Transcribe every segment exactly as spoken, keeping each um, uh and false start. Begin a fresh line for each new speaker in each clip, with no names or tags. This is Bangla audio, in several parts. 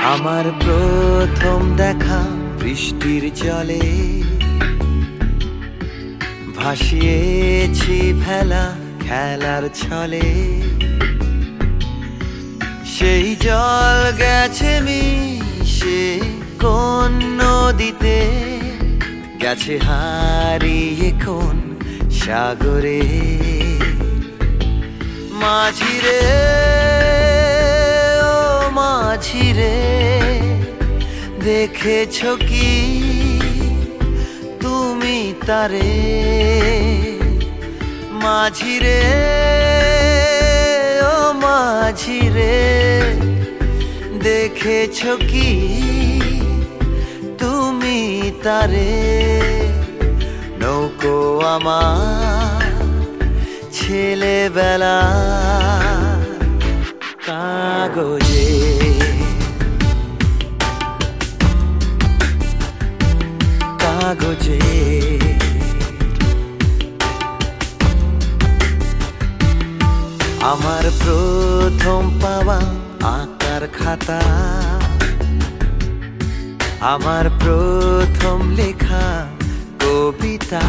আমার প্রথম দেখা বৃষ্টির জলে, ভাসিয়েছি ভেলা খেলার ছলে। সেই জল গেছে মিশে কোন নদীতে, গেছে হারিয়ে কোন সাগরে। মাঝিরে ও মাঝিরে, দেখেছ কি তুমি তারে? মাঝিরে ও মাঝিরে, দেখেছ কি তুমি তারে? নৌকো আমার ছেলেবেলা কাগজে, কাগজে। আমার প্রথম পাওয়া আঁকার খাতা, আমার প্রথম লেখা কবিতা।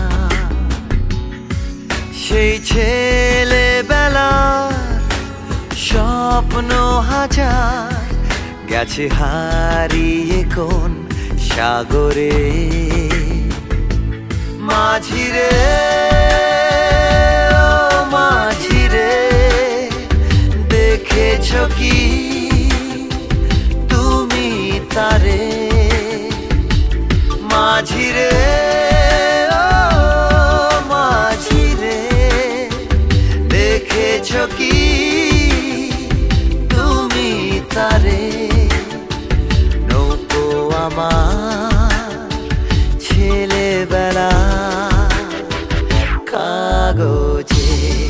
সেই ছেলেবেলার স্বপ্ন হাজার, গেছে হারিয়ে কোন সাগরে। মাঝিরে ও মাঝিরে, দেখেছ কি তুমি তারে? মাঝিরে ও মাঝিরে, দেখেছ কি তুমি তারে? নৌকো আমার ছেলেবেলা কাগজে,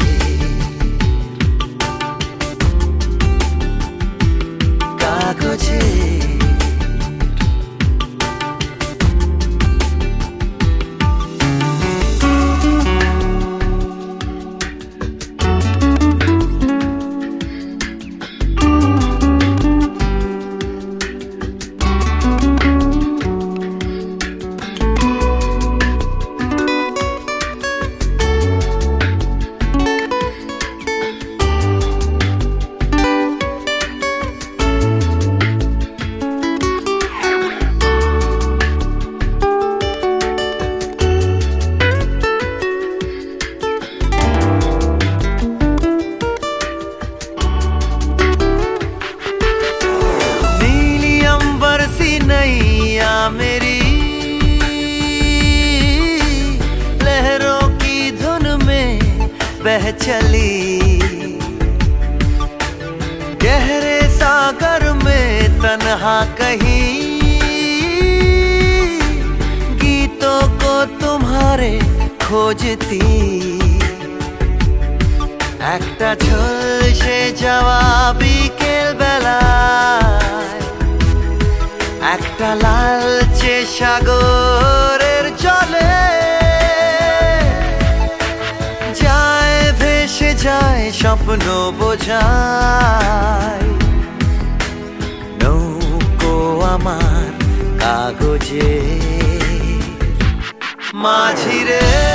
কাগজে। मेरी लहरों की धुन में बह चली, गहरे सागर में तन्हा कहीं गीतों को तुम्हारे खोजती। একটা ঝলসে যাওয়া বিকেল বেলায়, একটা লালচে সাগরের জলে যায় ভেসে যায় স্বপ্ন বোঝায়। নৌকো আমার কাগজে, মাঝিরে